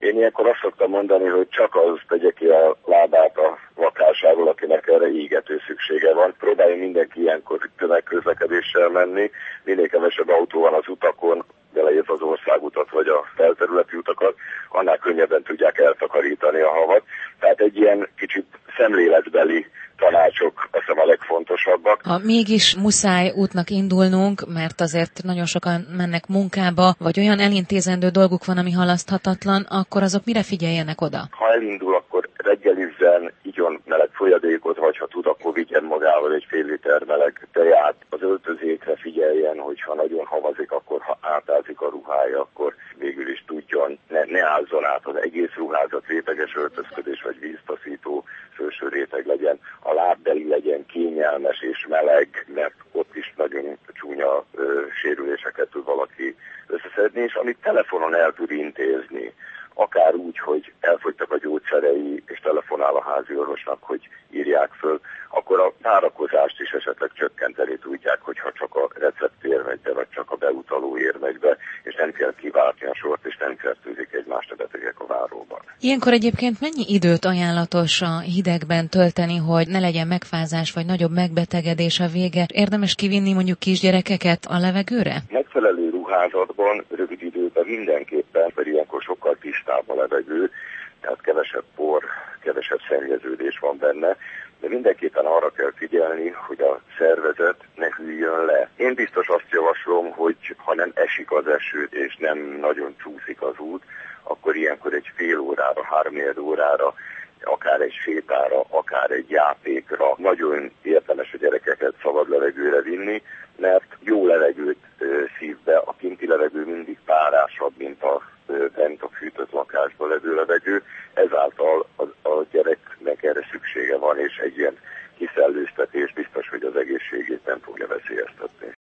Én ilyenkor azt szoktam mondani, hogy csak az tegye ki a lábát a lakásáról, akinek erre égető szüksége van. Próbáljon mindenki ilyenkor tömegközlekedéssel menni, minél kevesebb autó van az utakon, beleértve az országutat vagy a belterületi utakat, annál könnyebben tudják eltakarítani a havat. Tehát egy ilyen kicsit szemléletbeli tanácsok azt hiszem a legfontosabbak. Ha mégis muszáj útnak indulnunk, mert azért nagyon sokan mennek munkába, vagy olyan elintézendő dolguk van, ami halaszthatatlan, akkor azok mire figyeljenek oda? Ha elindul, akkor reggelizzen, igyon meleg folyadékot, vagy ha tud, akkor vigyen magával egy fél liter meleg teját. Az öltözékre figyeljen, hogyha nagyon havazik, akkor ha átázik a ruhája, akkor végül is tudjon, ne ázzon át az egész ruházat, réteges öltözködés vagy víztaszító felső réteg legyen, a lábbeli legyen kényelmes és meleg, mert ott is nagyon csúnya sérüléseket tud valaki összeszedni, és amit telefonon el tud intézni, akár úgy, hogy elfogytak a gyógyszerei, és telefonál a háziorvosnak, hogy írják föl, akkor a várakozást is esetleg csökkenteni tudják, hogyha csak a recept ér megy be, vagy csak a beutaló ér megy be, és nem kell kiváltni a sort, és nem fertőzik egymást a betegek a váróban. Ilyenkor egyébként mennyi időt ajánlatos a hidegben tölteni, hogy ne legyen megfázás, vagy nagyobb megbetegedés a vége? Érdemes kivinni mondjuk kisgyerekeket a levegőre? Megfelelő ruházatban, rövid időben mindenképpen, mert ilyenkor sokkal tisztább a levegő, tehát kevesebb por, kevesebb szennyeződés van benne, de mindenképpen arra kell figyelni, hogy a szervezet ne hűljön le. Én biztos azt javaslom, hogy ha nem esik az eső, és nem nagyon csúszik az út, akkor ilyenkor egy fél órára, 3-4 órára, akár egy sétára, akár egy játékra nagyon érdemes a gyerekeket szabad levegőre vinni, mert jó levegőt szív be, a kinti levegő mindig párásabb, mint a bent a fűtött lakásban levő levegő, ezáltal a gyereknek erre szüksége van, és egy ilyen kiszellőztetés biztos, hogy az egészségét nem fogja veszélyeztetni.